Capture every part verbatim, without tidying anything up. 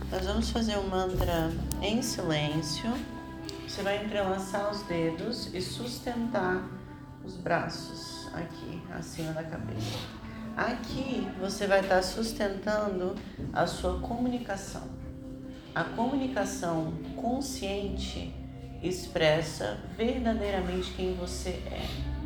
Nós vamos fazer um mantra em silêncio. Você vai entrelaçar os dedos e sustentar os braços aqui, acima da cabeça. Aqui você vai estar sustentando a sua comunicação. A comunicação consciente expressa verdadeiramente quem você é.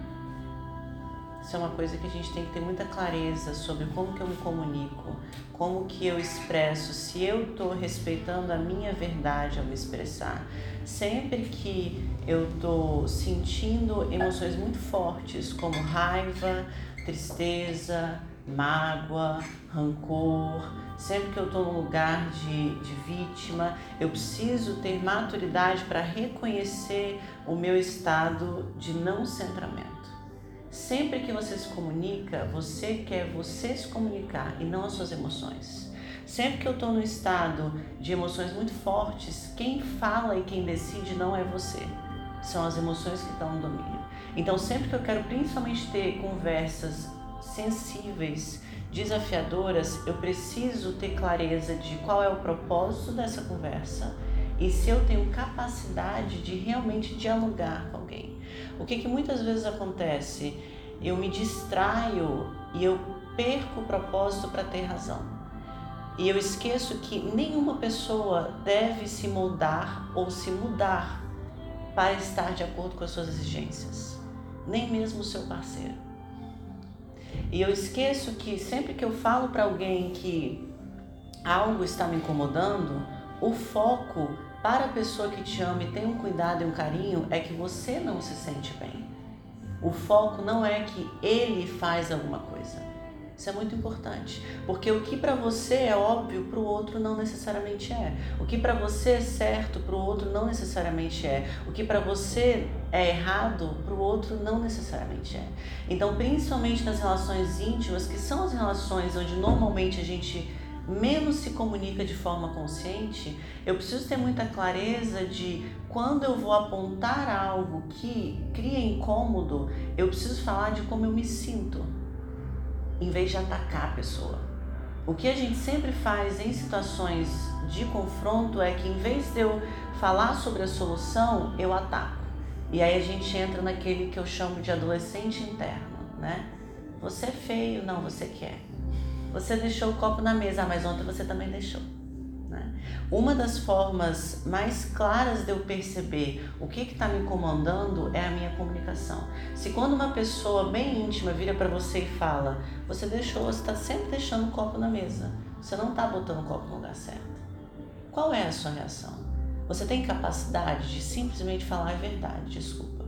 Isso é uma coisa que a gente tem que ter muita clareza sobre como que eu me comunico, como que eu expresso, se eu estou respeitando a minha verdade ao me expressar. Sempre que eu estou sentindo emoções muito fortes, como raiva, tristeza, mágoa, rancor, sempre que eu estou num lugar de, de vítima, eu preciso ter maturidade para reconhecer o meu estado de não centramento. Sempre que você se comunica, você quer você se comunicar e não as suas emoções. Sempre que eu estou no estado de emoções muito fortes, quem fala e quem decide não é você. São as emoções que estão no domínio. Então sempre que eu quero principalmente ter conversas sensíveis, desafiadoras, eu preciso ter clareza de qual é o propósito dessa conversa e se eu tenho capacidade de realmente dialogar com alguém. O que que muitas vezes acontece? Eu me distraio e eu perco o propósito para ter razão. E eu esqueço que nenhuma pessoa deve se moldar ou se mudar para estar de acordo com as suas exigências. Nem mesmo o seu parceiro. E eu esqueço que sempre que eu falo para alguém que algo está me incomodando, o foco para a pessoa que te ama e tem um cuidado e um carinho é que você não se sente bem. O foco não é que ele faz alguma coisa. Isso é muito importante, porque o que para você é óbvio, para o outro não necessariamente é. O que para você é certo, para o outro não necessariamente é. O que para você é errado, para o outro não necessariamente é. Então, principalmente nas relações íntimas, que são as relações onde normalmente a gente menos se comunica de forma consciente, eu preciso ter muita clareza de quando eu vou apontar algo que cria incômodo, eu preciso falar de como eu me sinto, em vez de atacar a pessoa. O que a gente sempre faz em situações de confronto é que em vez de eu falar sobre a solução, eu ataco. E aí a gente entra naquele que eu chamo de adolescente interno, né? Você é feio, não, você quer. Você deixou o copo na mesa, ah, mas ontem você também deixou. Né? Uma das formas mais claras de eu perceber o que está me incomodando é a minha comunicação. Se quando uma pessoa bem íntima vira para você e fala, você deixou, você está sempre deixando o copo na mesa, você não está botando o copo no lugar certo. Qual é a sua reação? Você tem capacidade de simplesmente falar a verdade, desculpa.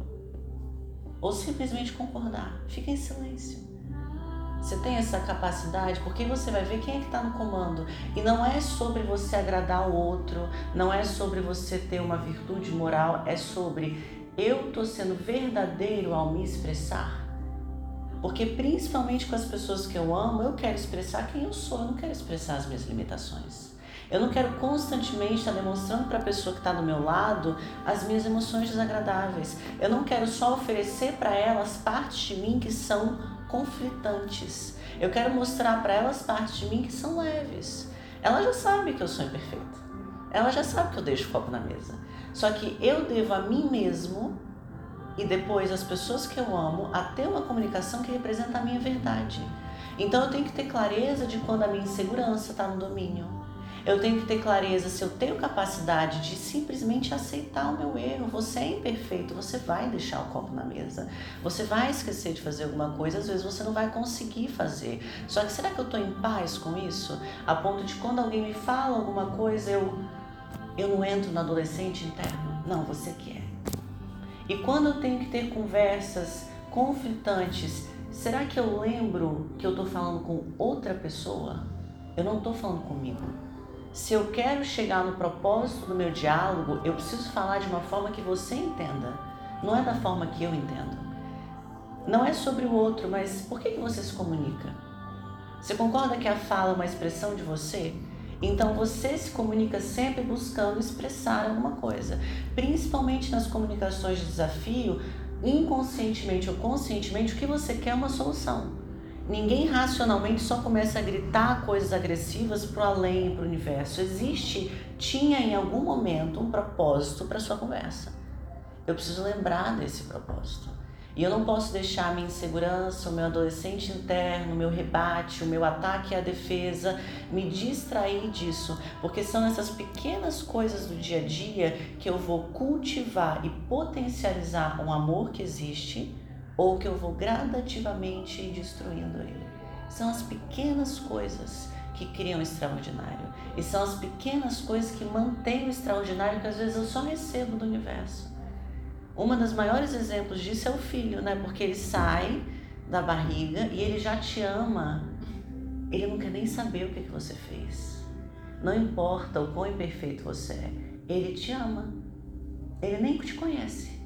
Ou simplesmente concordar, fica em silêncio. Você tem essa capacidade porque você vai ver quem é que está no comando. E não é sobre você agradar o outro, não é sobre você ter uma virtude moral, é sobre eu estou sendo verdadeiro ao me expressar. Porque principalmente com as pessoas que eu amo, eu quero expressar quem eu sou, eu não quero expressar as minhas limitações. Eu não quero constantemente estar demonstrando para a pessoa que está do meu lado as minhas emoções desagradáveis. Eu não quero só oferecer para elas partes de mim que são conflitantes. Eu quero mostrar para elas partes de mim que são leves. Ela já sabe que eu sou imperfeita. Ela já sabe que eu deixo o copo na mesa. Só que eu devo a mim mesmo e depois as pessoas que eu amo a ter uma comunicação que representa a minha verdade. Então eu tenho que ter clareza de quando a minha insegurança está no domínio. Eu tenho que ter clareza se eu tenho capacidade de simplesmente aceitar o meu erro. Você é imperfeito, você vai deixar o copo na mesa. Você vai esquecer de fazer alguma coisa, às vezes você não vai conseguir fazer. Só que será que eu estou em paz com isso? A ponto de quando alguém me fala alguma coisa, eu, eu não entro no adolescente interno? Não, você quer. E quando eu tenho que ter conversas conflitantes, será que eu lembro que eu estou falando com outra pessoa? Eu não estou falando comigo. Se eu quero chegar no propósito do meu diálogo, eu preciso falar de uma forma que você entenda. Não é da forma que eu entendo. Não é sobre o outro, mas por que você se comunica? Você concorda que a fala é uma expressão de você? Então você se comunica sempre buscando expressar alguma coisa. Principalmente nas comunicações de desafio, inconscientemente ou conscientemente, o que você quer é uma solução. Ninguém racionalmente só começa a gritar coisas agressivas pro além, pro universo. Existe, tinha em algum momento um propósito para sua conversa. Eu preciso lembrar desse propósito. E eu não posso deixar a minha insegurança, o meu adolescente interno, o meu rebate, o meu ataque à defesa, me distrair disso, porque são essas pequenas coisas do dia a dia que eu vou cultivar e potencializar um amor que existe, ou que eu vou gradativamente ir destruindo ele. São as pequenas coisas que criam o extraordinário. E são as pequenas coisas que mantêm o extraordinário que às vezes eu só recebo do universo. Uma das maiores exemplos disso é o filho, né? Porque ele sai da barriga e ele já te ama. Ele não quer nem saber o que, que você fez. Não importa o quão imperfeito você é. Ele te ama. Ele nem te conhece.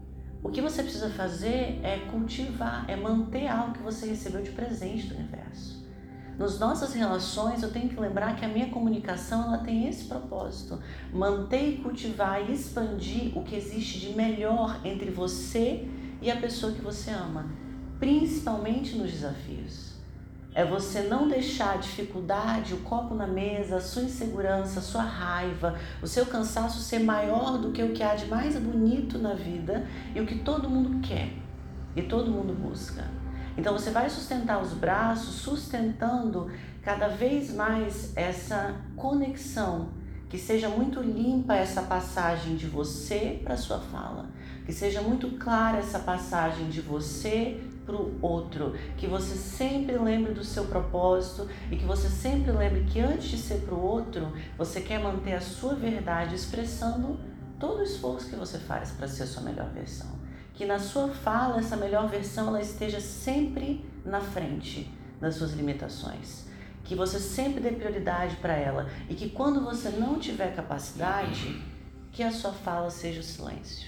O que você precisa fazer é cultivar, é manter algo que você recebeu de presente do universo. Nas nossas relações, eu tenho que lembrar que a minha comunicação ela tem esse propósito: manter e cultivar e expandir o que existe de melhor entre você e a pessoa que você ama, principalmente nos desafios. É você não deixar a dificuldade, o copo na mesa, a sua insegurança, a sua raiva, o seu cansaço ser maior do que o que há de mais bonito na vida e o que todo mundo quer e todo mundo busca. Então você vai sustentar os braços, sustentando cada vez mais essa conexão, que seja muito limpa essa passagem de você para a sua fala, que seja muito clara essa passagem de você para o outro, que você sempre lembre do seu propósito e que você sempre lembre que antes de ser para o outro, você quer manter a sua verdade expressando todo o esforço que você faz para ser a sua melhor versão. Que na sua fala, essa melhor versão ela esteja sempre na frente das suas limitações. Que você sempre dê prioridade para ela e que quando você não tiver capacidade, que a sua fala seja o silêncio.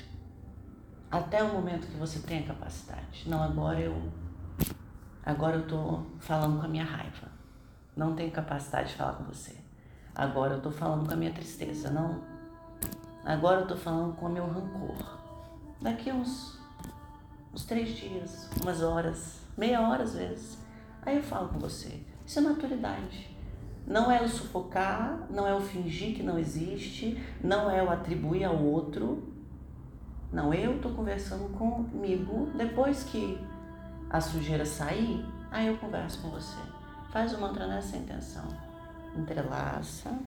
Até o momento que você tenha capacidade. Não, agora eu agora eu tô falando com a minha raiva. Não tenho capacidade de falar com você. Agora eu tô falando com a minha tristeza. Não. Agora eu tô falando com o meu rancor. Daqui uns, uns três dias, umas horas, meia hora às vezes, aí eu falo com você. Isso é maturidade. Não é o sufocar, não é o fingir que não existe, não é o atribuir ao outro. Não, eu tô conversando comigo. Depois que a sujeira sair, aí eu converso com você. Faz o mantra nessa intenção. Entrelaça.